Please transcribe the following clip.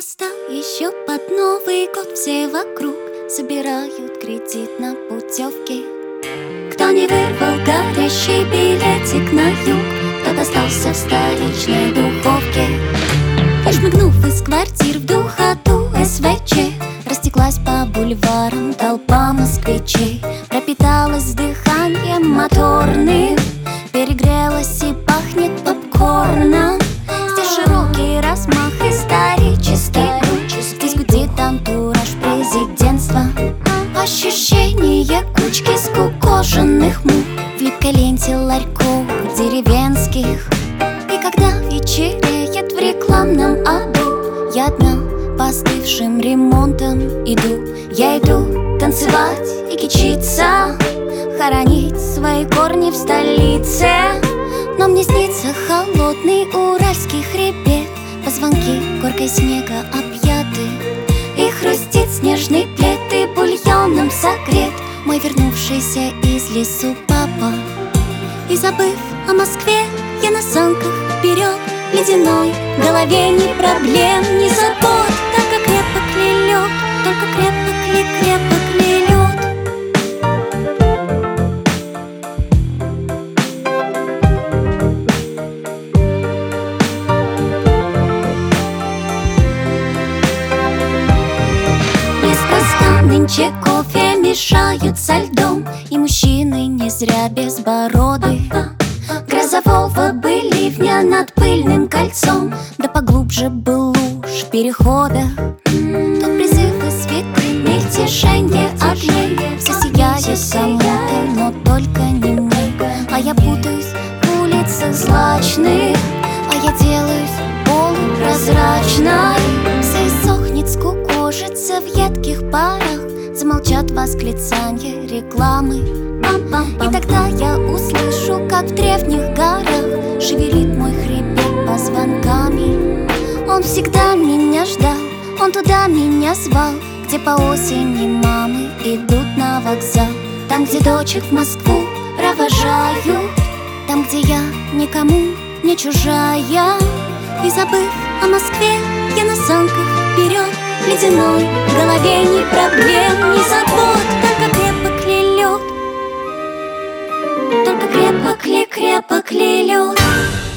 Места еще под Новый год все вокруг собирают кредит на путевки. Кто не вырвал горящий билетик на юг, тот остался в столичной духовке. И шмыгнув из квартир в духоту СВЧ, растеклась по бульварам толпа москвичей. Пропиталась дыханием моторным, перегрелась и пахнет попкорном. Здесь широкий размах исторический, здесь гудит антураж президентства. Ощущение кучки скукоженных мух в липкой ленте ларьков деревенских. И когда вечереет в рекламном аду, я одна по остывшим ремонтам иду. Я иду танцевать и кичиться, хоронить свои корни в столице. Но мне снится холодный уральский хребет, позвонки горкой снега объяты, и хрустит снежный плед, и бульоном согрет мой вернувшийся из лесу папа. И забыв о Москве, я на санках вперед ледяной, в голове ни проблем, ни забот. Только крепок ли лед, только крепок ли лед. Нынче кофе мешают со льдом, и мужчины не зря безбороды. Грозового бы ливня над пыльным кольцом, да поглубже был луж перехода. Тут призывы святые, мельтешение огней, все сияет кому-то, но только не мне. А я путаюсь в улицах злачных, а я делаюсь полупрозрачной. Все иссохнет, скукожится в едких парах, замолчат восклицания рекламы. И тогда я услышу, как в древних горах шевелит мой хребет позвонками. Он всегда меня ждал, он туда меня звал, где по осени мамы идут на вокзал. Там, где дочек в Москву провожают, там, где я никому не чужая. И забыв о Москве, я на санках вперед ледяной, в голове ни проблем, ни забот. Только крепок ли лед, только крепок ли лед.